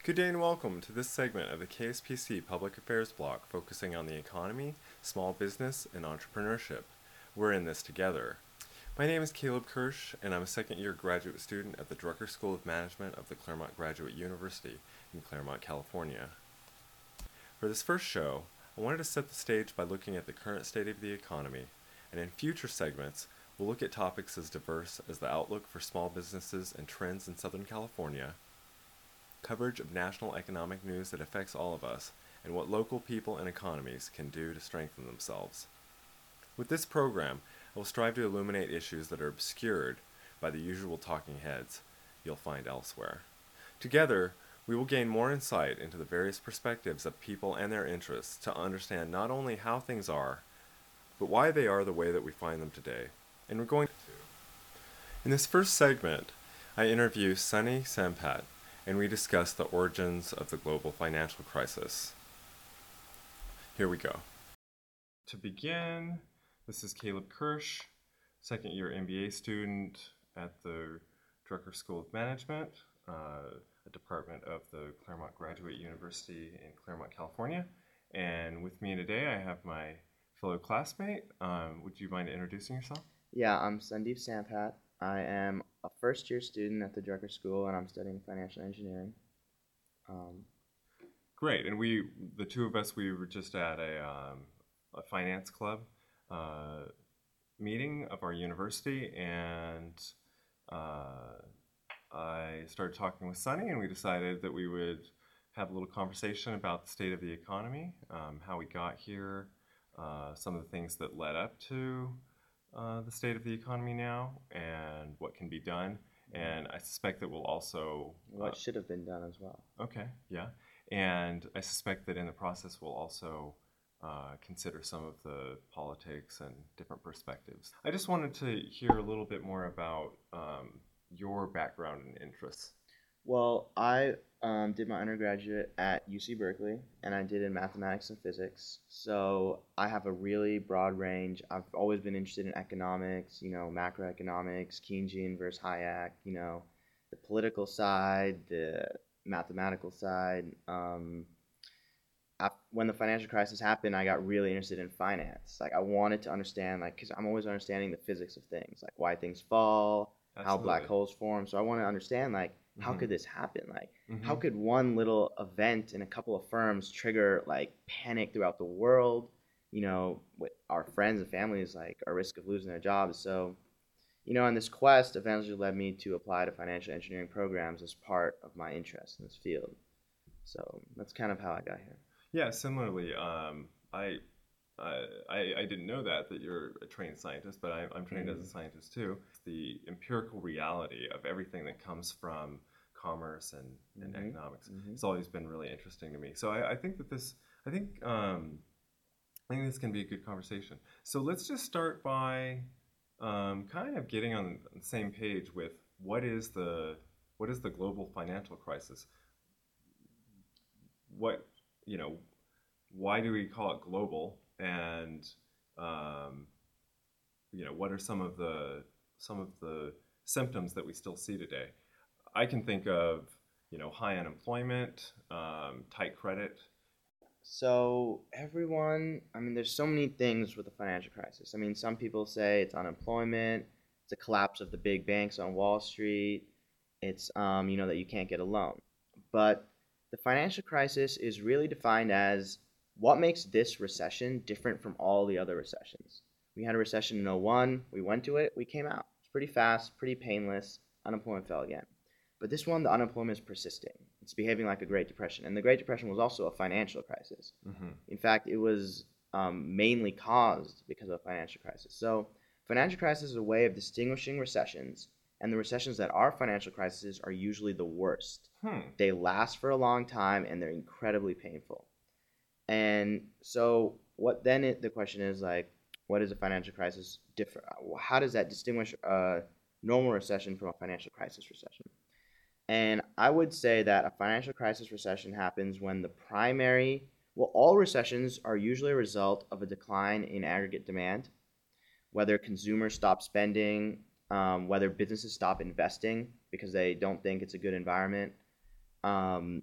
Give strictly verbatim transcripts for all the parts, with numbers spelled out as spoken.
Good day and welcome to this segment of the K S P C Public Affairs block focusing on the economy, small business, and entrepreneurship. We're in this together. My name is Caleb Kirsch, and I'm a second year graduate student at the Drucker School of Management of the Claremont Graduate University in Claremont, California. For this first show, I wanted to set the stage by looking at the current state of the economy, and in future segments, we'll look at topics as diverse as the outlook for small businesses and trends in Southern California, coverage of national economic news that affects all of us, and what local people and economies can do to strengthen themselves. With this program, I will strive to illuminate issues that are obscured by the usual talking heads you'll find elsewhere. Together, we will gain more insight into the various perspectives of people and their interests to understand not only how things are, but why they are the way that we find them today. And we're going to. In this first segment, I interview Sunny Sampat, and we discuss the origins of the global financial crisis. Here we go. To begin, this is Caleb Kirsch, second year M B A student at the Drucker School of Management, uh, a department of the Claremont Graduate University in Claremont, California. And with me today, I have my fellow classmate. Um, would you mind introducing yourself? Yeah, I'm Sandeep Sampat. I am a first year student at the Drucker School, and I'm studying financial engineering. Um, Great, and we, the two of us, we were just at a, um, a finance club uh, meeting of our university, and uh, I started talking with Sunny, and we decided that we would have a little conversation about the state of the economy, um, how we got here, uh, some of the things that led up to uh, the state of the economy now, and what can be done. And I suspect that we'll also... what uh, should have been done as well. Okay, yeah. And I suspect that in the process we'll also uh, consider some of the politics and different perspectives. I just wanted to hear a little bit more about um, your background and interests. Well, I um, did my undergraduate at U C Berkeley, and I did in mathematics and physics. So I have a really broad range. I've always been interested in economics, you know, macroeconomics, Keynesian versus Hayek, you know, the political side, the mathematical side. Um, I, when the financial crisis happened, I got really interested in finance. Like I wanted to understand, like, because I'm always understanding the physics of things, like why things fall, how black Absolutely. holes form. So I want to understand, like, how Mhm. could this happen? Like, how Mhm. could one little event in a couple of firms trigger like panic throughout the world? You know, with our friends and families, like, our risk of losing their jobs. So, you know, on this quest eventually led me to apply to financial engineering programs as part of my interest in this field. So that's kind of how I got here. Yeah, similarly, um, I, I, I I didn't know that, that you're a trained scientist, but I, I'm trained as a Mhm. scientist too. The empirical reality of everything that comes from commerce and, and Mhm. economics Mhm. has always been really interesting to me. So I, I think that this, I think, um, I think this can be a good conversation. So let's just start by um, kind of getting on the same page with what is the what is the global financial crisis? What, you know, why do we call it global? And um, you know, what are some of the some of the symptoms that we still see today? I can think of, you know, high unemployment, um, tight credit. So everyone, I mean, there's so many things with the financial crisis. I mean, some people say it's unemployment, it's a collapse of the big banks on Wall Street, it's um, you know, that you can't get a loan. But the financial crisis is really defined as what makes this recession different from all the other recessions. We had a recession in 'oh one, we went to it, we came out. It's pretty fast, pretty painless, unemployment fell again. But this one, the unemployment is persisting. It's behaving like a Great Depression. And the Great Depression was also a financial crisis. Hmm. In fact, it was um, mainly caused because of a financial crisis. So, financial crisis is a way of distinguishing recessions, and the recessions that are financial crises are usually the worst. Hmm. They last for a long time and they're incredibly painful. And so, what then it, the question is like, what is a financial crisis different? How does that distinguish a normal recession from a financial crisis recession? And I would say that a financial crisis recession happens when the primary, well, all recessions are usually a result of a decline in aggregate demand, whether consumers stop spending, um, whether businesses stop investing because they don't think it's a good environment. Um,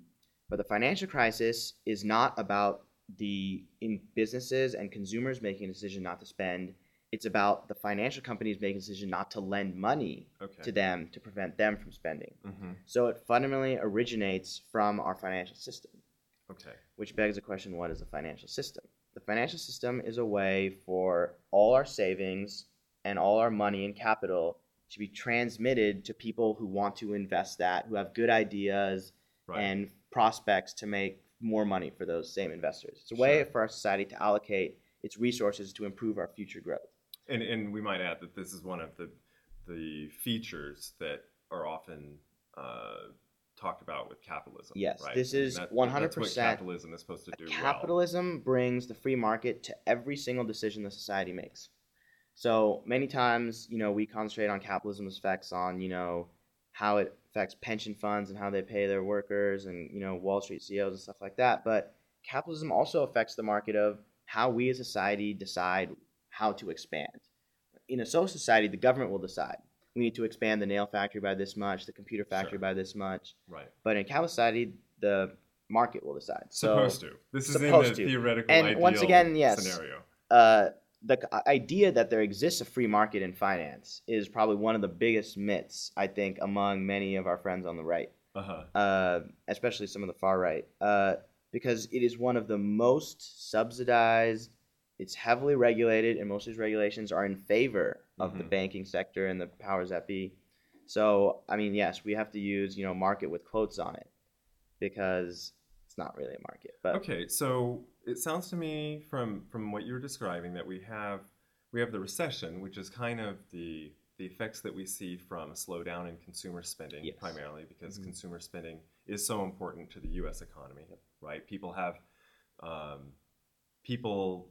But the financial crisis is not about the in businesses and consumers making a decision not to spend. It's about the financial companies making a decision not to lend money Okay. to them to prevent them from spending. Mm-hmm. So it fundamentally originates from our financial system, Okay. which begs the question, what is a financial system? The financial system is a way for all our savings and all our money and capital to be transmitted to people who want to invest that, who have good ideas Right. and prospects to make more money for those same investors. It's a way Sure. for our society to allocate its resources to improve our future growth. And and we might add that this is one of the the features that are often uh, talked about with capitalism. Yes, right? this I mean, is that- one hundred That's what percent capitalism is supposed to do. Capitalism brings the free market to every single decision the society makes. So many times, you know, we concentrate on capitalism's effects on, you know, how it affects pension funds and how they pay their workers and, you know, Wall Street C E Os and stuff like that. But capitalism also affects the market of how we as a society decide how to expand. In a social society, the government will decide. We need to expand the nail factory by this much, the computer factory Sure. by this much. Well. Right. But in a capitalist society, the market will decide. So, Supposed to. This is in the supposed to. theoretical And ideal once again, yes. scenario. uh, the c- idea that there exists a free market in finance is probably one of the biggest myths, I think, among many of our friends on the right, Uh-huh. uh, especially some of the far right, uh, because it is one of the most subsidized. It's heavily regulated, and most of these regulations are in favor of the Mhm. banking sector and the powers that be. So, I mean, yes, we have to use, you know, market with quotes on it because it's not really a market. But Okay, so it sounds to me from from what you're describing that we have we have the recession, which is kind of the the effects that we see from a slowdown in consumer spending, Yes. primarily because Mhm. consumer spending is so important to the U S economy, right? People have um, people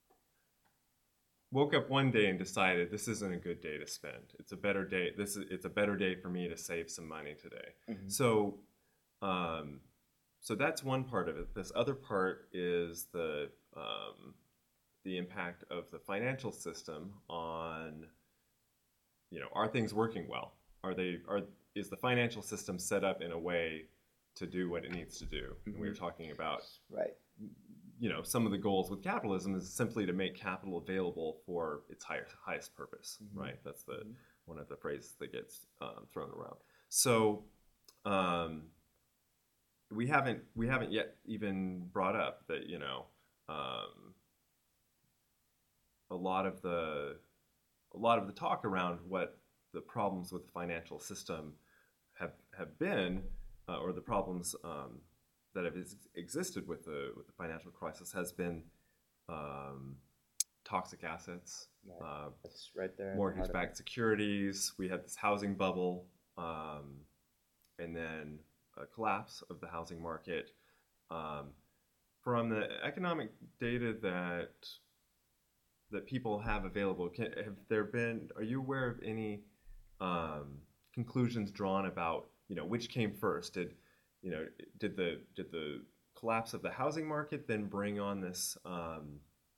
woke up one day and decided this isn't a good day to spend. It's a better day. This is it's a better day for me to save some money today. Mhm. So, um, so that's one part of it. This other part is the um, the impact of the financial system on, you know, are things working well? Are they are is the financial system set up in a way to do what it needs to do? And we were Mhm. talking about, right. you know, some of the goals with capitalism is simply to make capital available for its highest highest purpose, Mhm. right? That's the Mhm. one of the phrases that gets um, thrown around. So um, we haven't we haven't yet even brought up that, you know, um, a lot of the a lot of the talk around what the problems with the financial system have have been, uh, or the problems um, that have ex- existed with the with the financial crisis has been um, toxic assets, Right. uh, That's right there. at the heart of mortgage-backed it. securities. We had this housing bubble, um, and then a collapse of the housing market. Um, from the economic data that that people have available, can, have there been? Are you aware of any um, conclusions drawn about, you know, which came first? Did you know? Did the did the collapse of the housing market then bring on this um,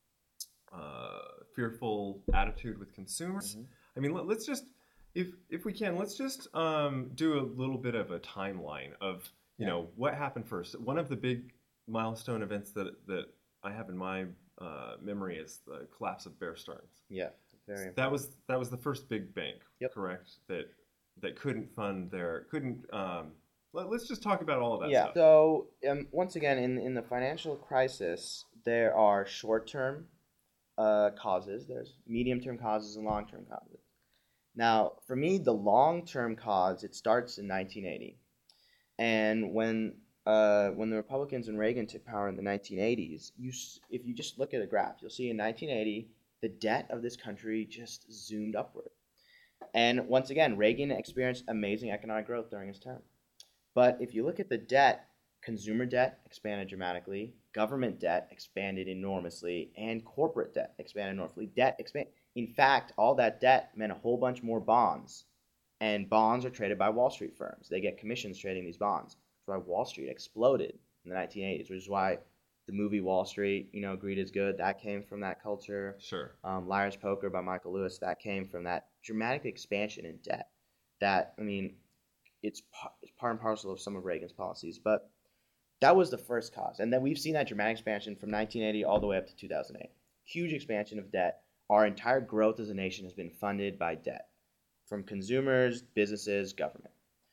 uh, fearful attitude with consumers? Mhm. I mean, let, let's just, if if we can, let's just um, do a little bit of a timeline of, you Yeah. know, what happened first. One of the big milestone events that that I have in my uh, memory is the collapse of Bear Stearns. Yeah. Very That was that was the first big bank, Yep. correct? That that couldn't fund their couldn't. Um, let, us just talk about all of that Yeah. stuff. So um, once again, in in the financial crisis, there are short-term uh, causes. There's medium-term causes and long-term causes. Now, for me, the long-term cause, it starts in nineteen eighty, and when uh, when the Republicans and Reagan took power in the nineteen eighties, you s- if you just look at a graph, you'll see in nineteen eighty the debt of this country just zoomed upward. And once again, Reagan experienced amazing economic growth during his term. But if you look at the debt, consumer debt expanded dramatically, government debt expanded enormously, and corporate debt expanded enormously. Debt expand. In fact, all that debt meant a whole bunch more bonds, and bonds are traded by Wall Street firms. They get commissions trading these bonds. That's why Wall Street exploded in the nineteen eighties, which is why the movie Wall Street, you know, Greed is Good, that came from that culture. Sure. Um, Liar's Poker by Michael Lewis, that came from that dramatic expansion in debt. That, I mean, it's, pa- it's part and parcel of some of Reagan's policies. But That was the first cause. And then we've seen that dramatic expansion from nineteen eighty all the way up to two thousand eight. Huge expansion of debt. Our entire growth as a nation has been funded by debt from consumers, businesses, government.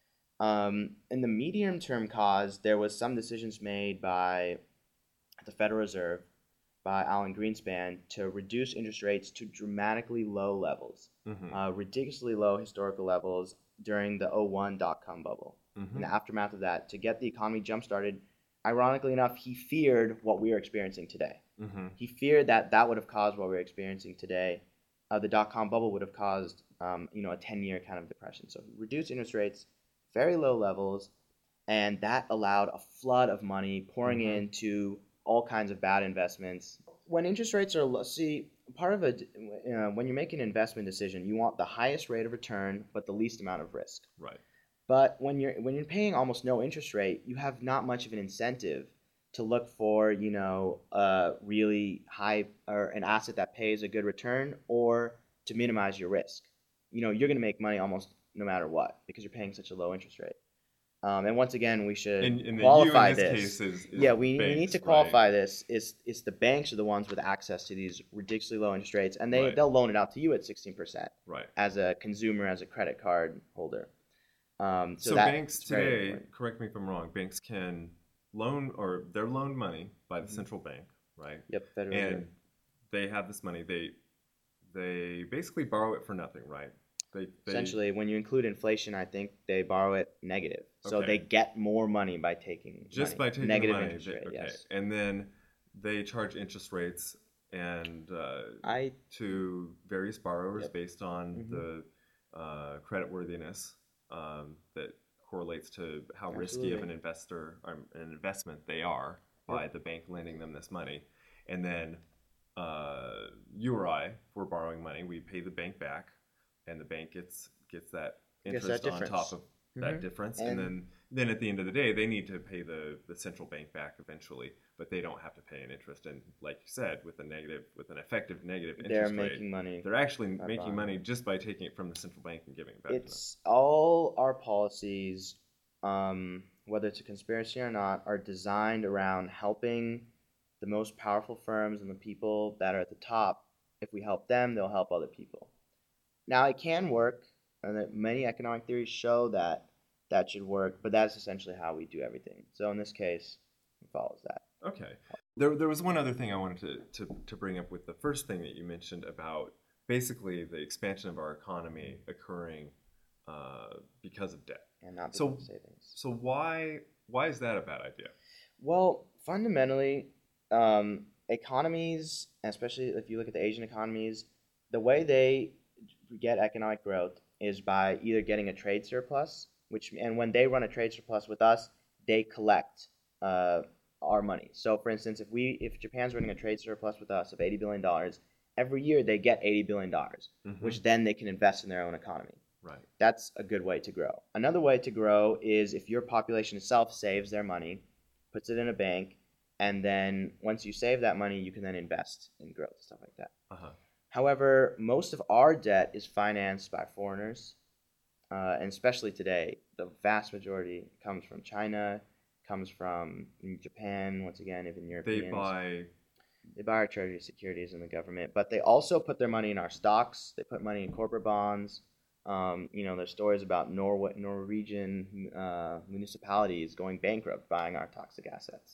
Um, in the medium term cause, there was some decisions made by the Federal Reserve, by Alan Greenspan, to reduce interest rates to dramatically low levels, Mm-hmm. uh, ridiculously low historical levels during the oh one dot-com bubble. Mm-hmm. In the aftermath of that, to get the economy jump started, ironically enough, he feared what we are experiencing today. Mm-hmm. He feared that that would have caused what we're experiencing today. Uh, the dot-com bubble would have caused, um, you know, a ten-year kind of depression. So he reduced interest rates, very low levels, and that allowed a flood of money pouring Mhm. into all kinds of bad investments. When interest rates are low, see, part of it, uh, when you're making an investment decision, you want the highest rate of return, but the least amount of risk. Right. But when you're when you're paying almost no interest rate, you have not much of an incentive to look for, you know, a really high or an asset that pays a good return, or to minimize your risk. You know, you're going to make money almost no matter what because you're paying such a low interest rate. Um, and once again, we should And, and the qualify you in this this. case is, is Yeah, we, we need banks, to right? qualify this. Is it's the banks are the ones with access to these ridiculously low interest rates, and they Right. they'll loan it out to you at sixteen percent Right. as a consumer, as a credit card holder. Um, so So, that banks is very today, important. correct me if I'm wrong, banks can loan or they're loaned money by the Mhm. central bank, right? Yep, Federal And Reserve. they have this money. They they basically borrow it for nothing, right? They, they Essentially, when you include inflation, I think they borrow it negative. So Okay. they get more money by taking just money. by taking negative the money. interest they- rate. okay, Yes, and then they charge interest rates and uh, I to various borrowers Yep. based on Mhm. the uh, creditworthiness um, that correlates to how risky of Absolutely. an investor or an investment they are by the bank lending them this money. And then uh, you or I, if we're borrowing money, we pay the bank back, and the bank gets gets that Gets interest that on difference. top of that Mhm. difference, And- and then then at the end of the day, they need to pay the, the central bank back eventually, but they don't have to pay an interest. And like you said, with a negative, with an effective negative they're interest rate, making money. they're actually by making buying money it. just by taking it from the central bank and giving it back to them. It's all our policies, um, whether it's a conspiracy or not, are designed around helping the most powerful firms and the people that are at the top. If we help them, they'll help other people. Now, it can work, and that many economic theories show that that should work, but that's essentially how we do everything. So in this case, it follows that. Okay. There, there was one other thing I wanted to, to, to bring up with the first thing that you mentioned about basically the expansion of our economy occurring uh, because of debt. And not So- because of savings. So why why is that a bad idea? Well, fundamentally, um, economies, especially if you look at the Asian economies, the way they get economic growth is by either getting a trade surplus, which and when they run a trade surplus with us, they collect uh, our money. So, for instance, if we if Japan's running a trade surplus with us of eighty billion dollars, every year they get eighty billion dollars, Mhm. which then they can invest in their own economy. Right. That's a good way to grow. Another way to grow is if your population itself saves their money, puts it in a bank, and then once you save that money, you can then invest in growth, stuff like that. Uh-huh. However, most of our debt is financed by foreigners, uh, and especially today, the vast majority comes from China, comes from Japan, once again, even Europeans. They buy They buy our treasury securities in the government, but they also put their money in our stocks. They put money in corporate bonds. Um, you know, there's stories about Norway, Norwegian uh, municipalities going bankrupt buying our toxic assets.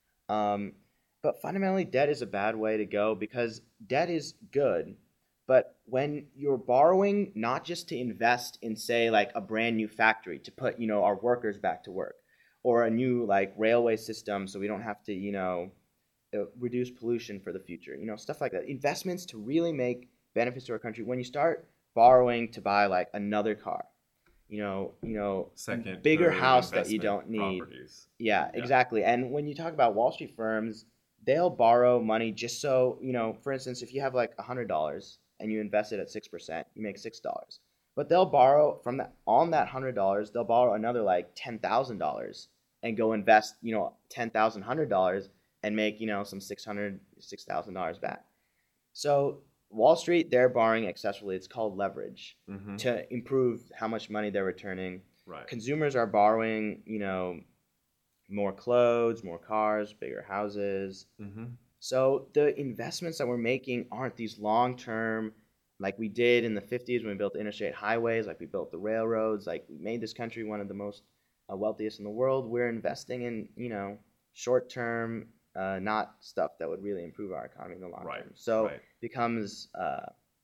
Um, but fundamentally, debt is a bad way to go because debt is good. But when you're borrowing, not just to invest in, say, like a brand new factory to put, you know, our workers back to work, or a new like railway system so we don't have to, you know, uh, reduce pollution for the future, you know, stuff like that. Investments to really make benefits to our country. When you start borrowing to buy like another car, you know, you know, second, bigger third house that you investment don't need. properties. Yeah, Yeah. exactly. And when you talk about Wall Street firms, they'll borrow money just so, you know, for instance, if you have like one hundred dollars and you invest it at six percent, you make six dollars. But they'll borrow from that, on that one hundred dollars, they'll borrow another like ten thousand dollars and go invest, you know, ten thousand one hundred dollars and make, you know, some six hundred dollars, six thousand dollars back. So Wall Street, they're borrowing excessively. It's called leverage Mm-hmm. to improve how much money they're returning. Right. Consumers are borrowing, you know, more clothes, more cars, bigger houses. Mm-hmm. So the investments that we're making aren't these long-term, like we did in the fifties when we built the interstate highways, like we built the railroads, like we made this country one of the most uh, wealthiest in the world. We're investing in, you know, short-term, uh, not stuff that would really improve our economy in the long Right, term. So right. becomes, uh,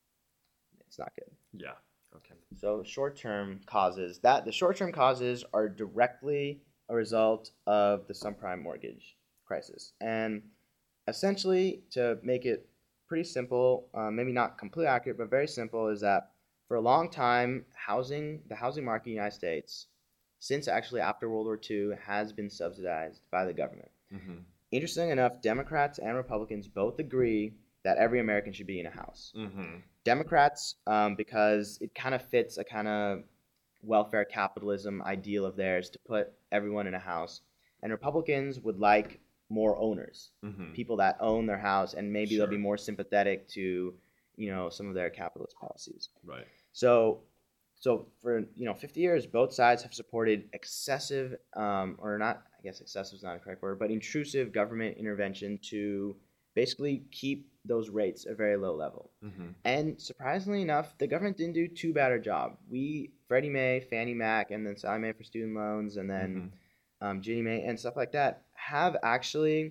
it's not good. Yeah. Okay. So short-term causes, that the short-term causes are directly a result of the subprime mortgage crisis. And essentially, to make it pretty simple, uh, maybe not completely accurate, but very simple, is that for a long time, housing, the housing market in the United States, since actually after World War Two, has been subsidized by the government. Mm-hmm. Interesting enough, Democrats and Republicans both agree that every American should be in a house. Mm-hmm. Democrats, um, because it kind of fits a kind of welfare capitalism ideal of theirs to put everyone in a house. And Republicans would like more owners, Mm-hmm. people that own their house, and maybe Sure. they'll be more sympathetic to, you know, some of their capitalist policies. Right. So, so for you know, fifty years, both sides have supported excessive, um, or not, I guess excessive is not a correct word, but intrusive government intervention to basically keep those rates at a very low level. Mm-hmm. And surprisingly enough, the government didn't do too bad a job. We, Freddie Mae, Fannie Mac, and then Sallie Mae for student loans, and then Mm-hmm. um, Ginnie Mae and stuff like that, have actually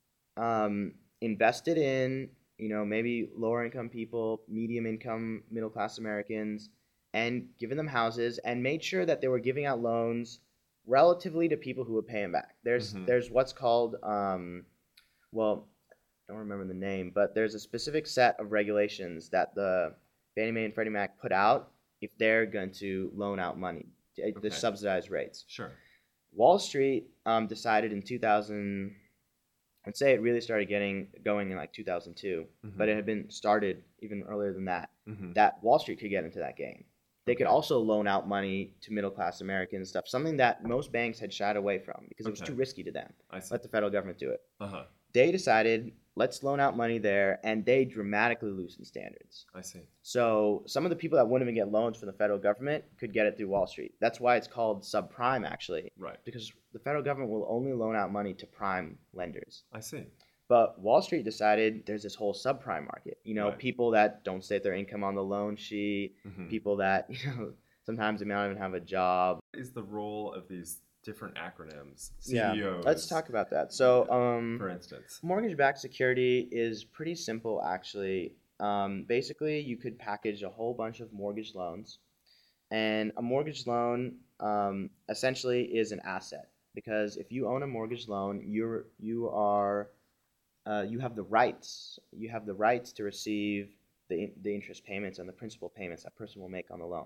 um, invested in, you know, maybe lower income people, medium income, middle class Americans, and given them houses, and made sure that they were giving out loans relatively to people who would pay them back. There's Mhm. there's what's called um, well, I don't remember the name, but there's a specific set of regulations that the Fannie Mae and Freddie Mac put out if they're going to loan out money, uh, Okay. the subsidized rates. Sure. Wall Street um, decided in two thousand, I'd say it really started getting going in like two thousand two, Mhm. but it had been started even earlier than that, Mm-hmm. that Wall Street could get into that game. They could Okay. also loan out money to middle class Americans and stuff, something that most banks had shied away from because it was Okay. too risky to them. I see. Let the federal government do it. Uh-huh. They decided, let's loan out money there, and they dramatically loosened standards. I see. So some of the people that wouldn't even get loans from the federal government could get it through Wall Street. That's why it's called subprime, actually, Right. because the federal government will only loan out money to prime lenders. I see. But Wall Street decided there's this whole subprime market. You know, Right. people that don't state their income on the loan sheet, Mm-hmm. people that, you know, sometimes they may not even have a job. What is the role of these different acronyms? Yeah, C D Os. let's talk about that. So, um, For instance. mortgage-backed security is pretty simple, actually. Um, basically, you could package a whole bunch of mortgage loans, and a mortgage loan um, essentially is an asset because if you own a mortgage loan, you're you are uh, you have the rights. You have the rights to receive the the interest payments and the principal payments that person will make on the loan.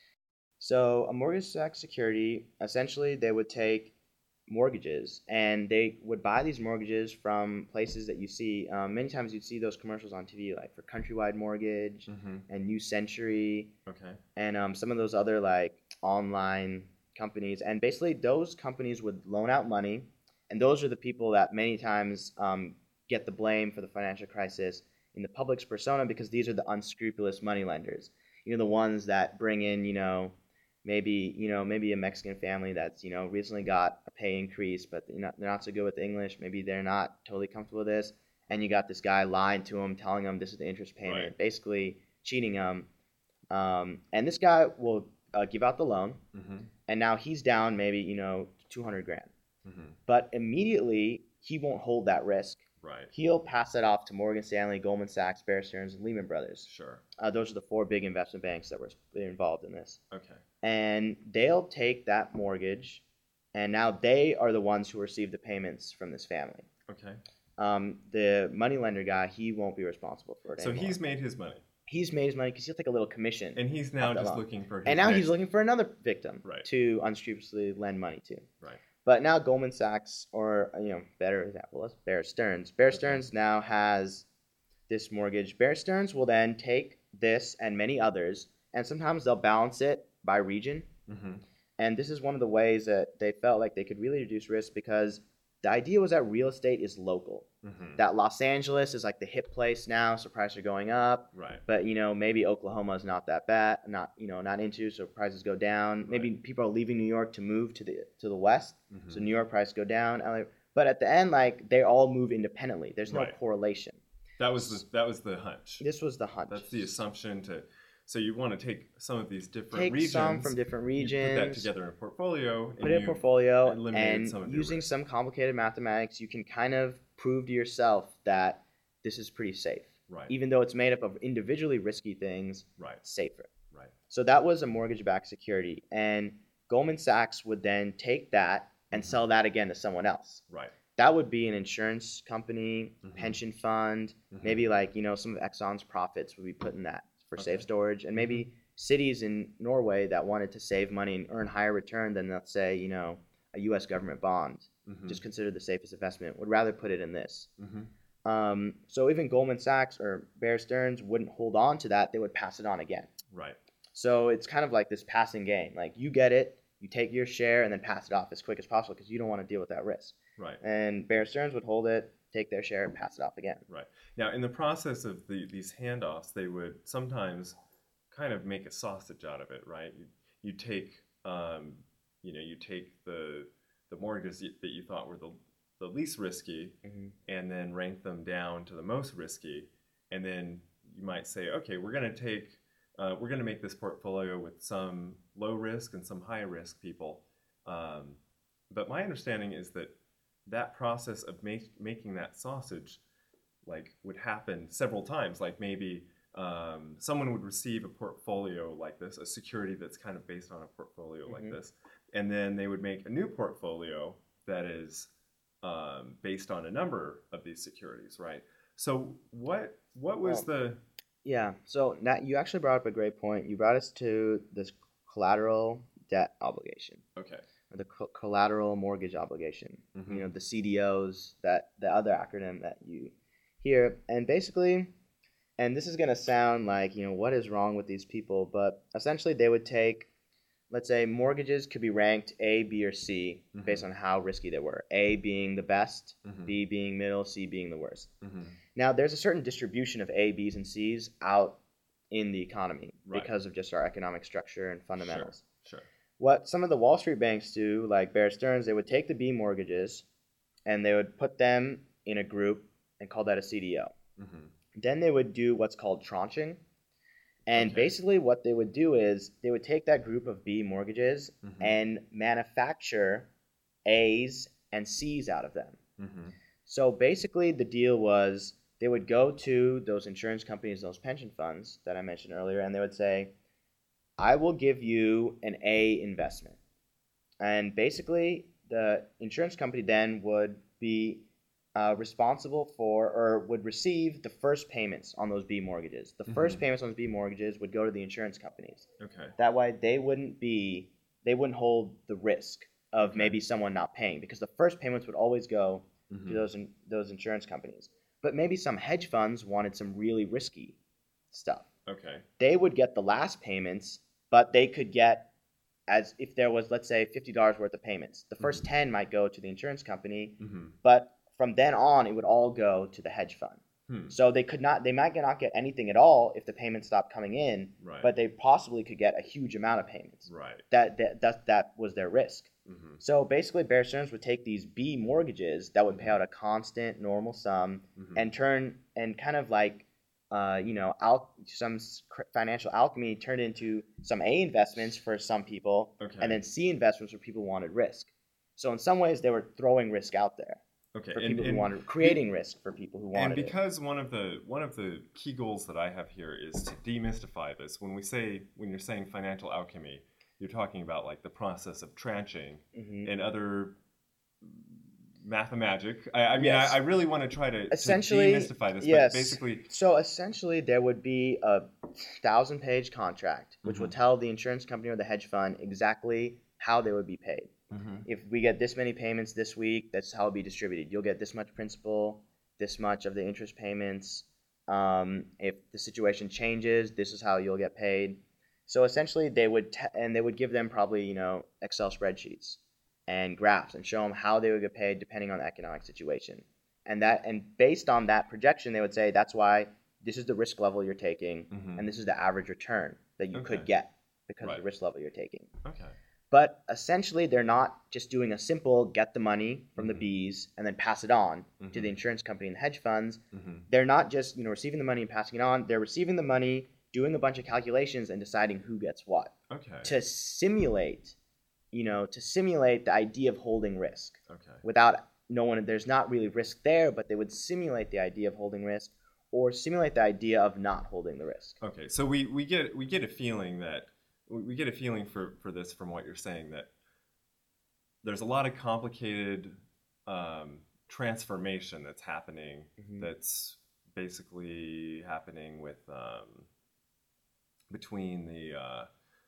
So a mortgage-backed security, essentially, they would take mortgages and they would buy these mortgages from places that you see. Um, many times you'd see those commercials on T V, like for Countrywide Mortgage Mm-hmm. and New Century Okay. and um, some of those other like online companies. And basically, those companies would loan out money, and those are the people that many times um, get the blame for the financial crisis in the public's persona because these are the unscrupulous money lenders. You know, the ones that bring in, you know, maybe you know maybe a Mexican family that's you know recently got a pay increase, but they're not, they're not so good with English. Maybe they're not totally comfortable with this, and you got this guy lying to them, telling them this is the interest payment, Right. basically cheating them. Um, and this guy will uh, give out the loan, Mm-hmm. and now he's down maybe you know two hundred grand, Mm-hmm. but immediately he won't hold that risk. Right. He'll pass that off to Morgan Stanley, Goldman Sachs, Bear Stearns, and Lehman Brothers. Sure. Uh, those are the four big investment banks that were involved in this. Okay. And they'll take that mortgage, and now they are the ones who receive the payments from this family. Okay. Um, the moneylender guy, he won't be responsible for it So anymore. he's made his money, he's made his money because he'll take a little commission, and he's now Off the just loan. looking for. His and now next... he's looking for another victim Right. to unscrupulously lend money to. Right. But now Goldman Sachs, or you know, better example, is Bear Stearns. Bear Stearns now has this mortgage. Bear Stearns will then take this and many others, and sometimes they'll balance it by region. Mm-hmm. And this is one of the ways that they felt like they could really reduce risk because the idea was that real estate is local. Mm-hmm. That Los Angeles is like the hip place now, so prices are going up. Right. But you know, maybe Oklahoma is not that bad, not you know, not into, so prices go down. Maybe Right. people are leaving New York to move to the to the west, Mm-hmm. so New York prices go down. L A, but at the end, like they all move independently. There's no Right. correlation. That was the that was the hunch. This was the hunch. That's the assumption to. So you want to take some of these different Take regions, some from different regions, you put that together in a portfolio, put it in a portfolio, eliminated some of and your using risk. some complicated mathematics, you can kind of prove to yourself that this is pretty safe. Right. Even though it's made up of individually risky things, Right. it's safer. Right. So that was a mortgage-backed security, and Goldman Sachs would then take that and Mhm. sell that again to someone else. Right. That would be an insurance company, Mhm. pension fund, Mhm. maybe like, you know, some of Exxon's profits would be put in that for Okay. safe storage, and maybe cities in Norway that wanted to save money and earn higher return than, let's say, you know, a U S government bond, Mhm. just considered the safest investment, would rather put it in this. Mhm. Um, so even Goldman Sachs or Bear Stearns wouldn't hold on to that; they would pass it on again. Right. So it's kind of like this passing game. Like you get it, you take your share, and then pass it off as quick as possible because you don't want to deal with that risk. Right. And Bear Stearns would hold it, take their share, and pass it off again. Right. Now, in the process of the, these handoffs, they would sometimes kind of make a sausage out of it, right? You, you take, um, you know, you take the the mortgages that you thought were the the least risky, Mm-hmm. and then rank them down to the most risky, and then you might say, okay, we're going to take, uh, we're going to make this portfolio with some low risk and some high risk people. Um, but my understanding is that that process of make, making that sausage, like, would happen several times. Like maybe um, someone would receive a portfolio like this, a security that's kind of based on a portfolio Mhm. like this, and then they would make a new portfolio that is um, based on a number of these securities, right? So what what was Well, the Yeah. So now you actually brought up a great point. You brought us to this collateral debt obligation, okay? or the co- collateral mortgage obligation. Mhm. You know, the C D Os, that the other acronym that you hear, and basically, and this is gonna sound like, you know, what is wrong with these people? But essentially, they would take, let's say, mortgages could be ranked A, B, or C Mhm. based on how risky they were. A being the best, Mhm. B being middle, C being the worst. Mhm. Now, there's a certain distribution of A, Bs, and Cs out in the economy Right. because of just our economic structure and fundamentals. Sure. What some of the Wall Street banks do, like Bear Stearns, they would take the B mortgages and they would put them in a group and call that a C D O. Mhm. Then they would do what's called tranching. And Okay. basically, what they would do is they would take that group of B mortgages Mhm. and manufacture A's and C's out of them. Mhm. So basically, the deal was they would go to those insurance companies, those pension funds that I mentioned earlier, and they would say, I will give you an A investment. And basically, the insurance company then would be uh, responsible for, or would receive, the first payments on those B mortgages. The first Mhm. payments on those B mortgages would go to the insurance companies. Okay. That way, they wouldn't be, they wouldn't hold the risk of Okay. maybe someone not paying, because the first payments would always go Mhm. to those in, those insurance companies. But maybe some hedge funds wanted some really risky stuff. Okay. They would get the last payments, but they could get, as if there was, let's say, fifty dollars worth of payments. The first Mhm. ten might go to the insurance company, Mhm. but from then on, it would all go to the hedge fund. Hmm. So they could not, they might not get anything at all if the payments stopped coming in, Right. but they possibly could get a huge amount of payments. Right. That that that, that was their risk. Mhm. So basically, Bear Stearns would take these B mortgages that would pay Mhm. out a constant, normal sum, Mhm. and turn and kind of like, uh, you know, al- some s- cr- financial alchemy turned into some A investments for some people, Okay. and then C investments where people wanted risk. So in some ways, they were throwing risk out there Okay. for and- people and who wanted, be- creating risk for people who And wanted it. because one of the one of the key goals that I have here is to demystify this. When we say when you're saying financial alchemy, you're talking about like the process of tranching Mhm. and other mathemagic. I, I mean, Yes. I, I really want to try to, to Essentially, demystify this, yes. but basically, So essentially, there would be a thousand-page contract which would Mhm. tell the insurance company or the hedge fund exactly how they would be paid. Mhm. If we get this many payments this week, that's how it'll be distributed. You'll get this much principal, this much of the interest payments. Um, if the situation changes, this is how you'll get paid. So essentially, they would, te- and they would give them probably, you know, Excel spreadsheets. and graphs and show them how they would get paid depending on the economic situation. And that and based on that projection, they would say that's why this is the risk level you're taking, Mm-hmm. and this is the average return that you Okay. could get because Right. of the risk level you're taking. Okay. But essentially, they're not just doing a simple get the money from Mhm. the bees and then pass it on Mhm. to the insurance company and the hedge funds. Mm-hmm. They're not just, you know, receiving the money and passing it on. They're receiving the money, doing a bunch of calculations, and deciding who gets what Okay. to simulate, you know, to simulate the idea of holding risk Okay. without no one. There's not really risk there, but they would simulate the idea of holding risk or simulate the idea of not holding the risk. Okay. So we, we get we get a feeling that we we get a feeling for, for this from what you're saying, that there's a lot of complicated um, transformation that's happening. Mhm. That's basically happening with um, between the uh,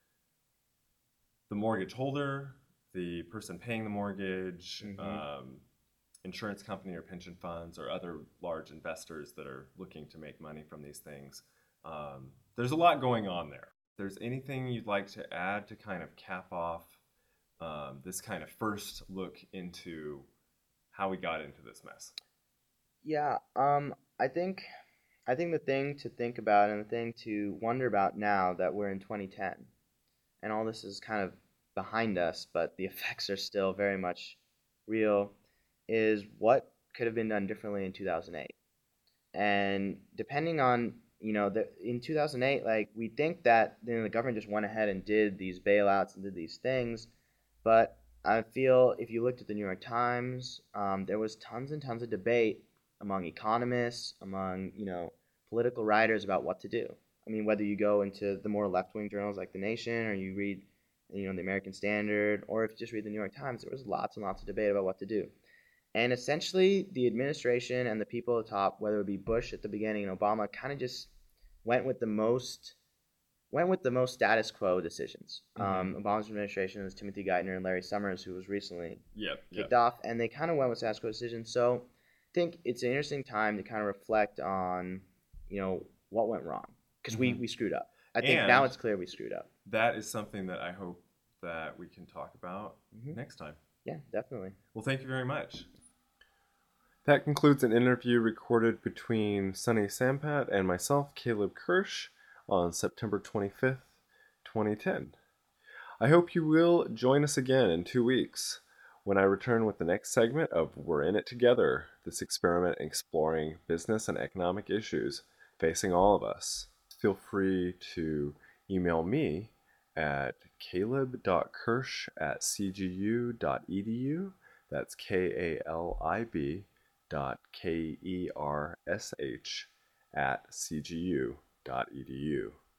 the mortgage holder, the person paying the mortgage, Mhm. um, insurance company or pension funds or other large investors that are looking to make money from these things. Um, there's a lot going on there. If there's anything you'd like to add to kind of cap off um, this kind of first look into how we got into this mess? Yeah, um, I think, I think the thing to think about and the thing to wonder about now that we're in twenty ten, and all this is kind of behind us, but the effects are still very much real, is what could have been done differently in two thousand eight. And depending on, you know, the, in two thousand eight, like we think that, you know, the government just went ahead and did these bailouts and did these things, but I feel if you looked at the New York Times, um, there was tons and tons of debate among economists, among, you know, political writers about what to do. I mean, whether you go into the more left-wing journals like The Nation, or you read, you know, the American Standard, or if you just read the New York Times, there was lots and lots of debate about what to do. And essentially, the administration and the people at the top, whether it be Bush at the beginning and Obama, kind of just went with the most went with the most status quo decisions. Mhm. Um, Obama's administration was Timothy Geithner and Larry Summers, who was recently Yep. kicked Yep. off, and they kind of went with status quo decisions. So I think it's an interesting time to kind of reflect on, you know, what went wrong, because we, Mhm. we screwed up. I think now And- it's clear we screwed up. That is something that I hope that we can talk about Mhm. next time. Yeah, definitely. Well, thank you very much. That concludes an interview recorded between Sunny Sampat and myself, Caleb Kirsch, on September twenty-fifth, twenty ten. I hope you will join us again in two weeks when I return with the next segment of We're in It Together, this experiment exploring business and economic issues facing all of us. Feel free to email me at caleb dot kirsch at c g u dot e d u. That's K A L I B dot K E R S H at c g u dot e d u.